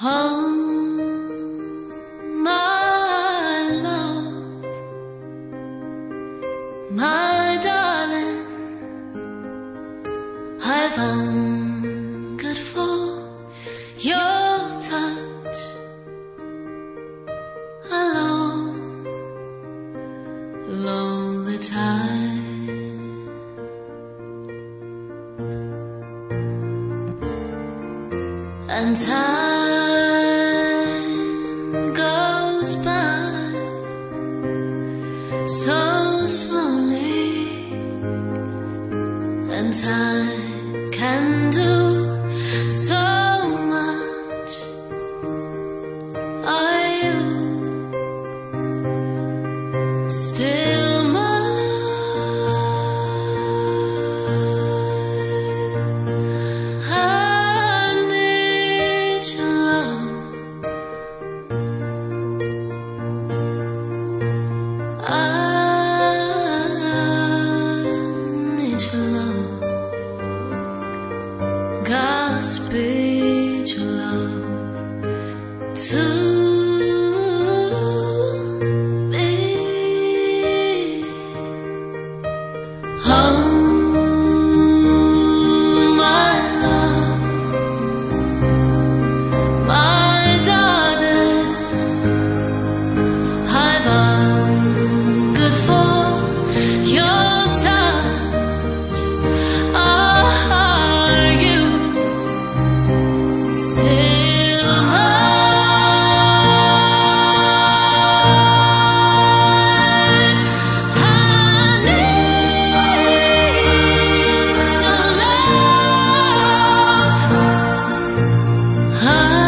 And time goes by so slowly, and time can do so much. Are you still mine? Godspeed your love to me. Oh, my love, my darling, I've hungered for your touch. Are you still mine? I need your love. I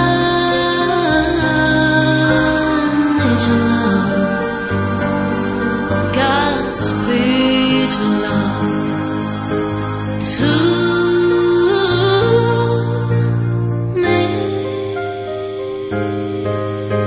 need your love. Godspeed your love to me.